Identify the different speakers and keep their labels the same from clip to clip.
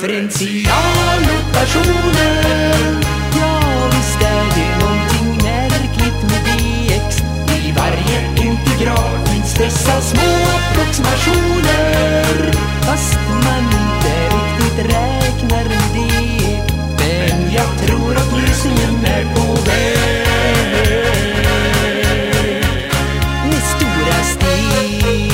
Speaker 1: differentialoperationer. Ja, visst är det någonting märkligt med dx. I varje integral finns dessa små approximationer. Fast man inte riktigt räknar med det. Men jag tror att lösningen är på väg. Med stora steg.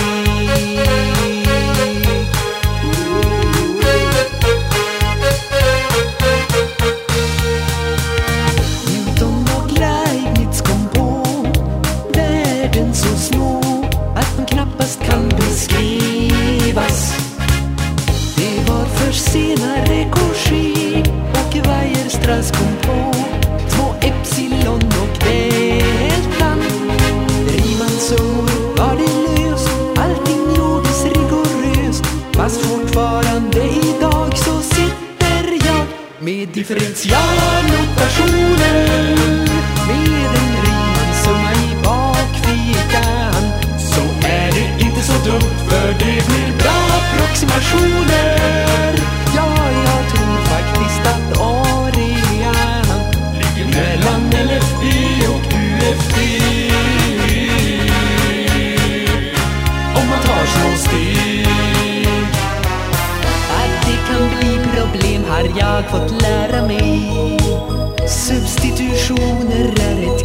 Speaker 1: Newton och Leibniz kom på världen så små att de knappast kan beskrivas. Det var för senare Cauchy och Weierstrass kom på två epsilon och deltan. Riemann-Sohn var det löst, allting gjordes rigoröst. Fast fortfarande idag så sitter jag med differentialoperationer. Med en Riemann-summa i bakfickan så är det inte så dumt, för det blir bra approximationer. Ja, jag tror faktiskt att arean ligger mellan LFD och UFD. Om man tar små steg. Att det kan bli problem har jag fått lära mig. Substitutioner är ett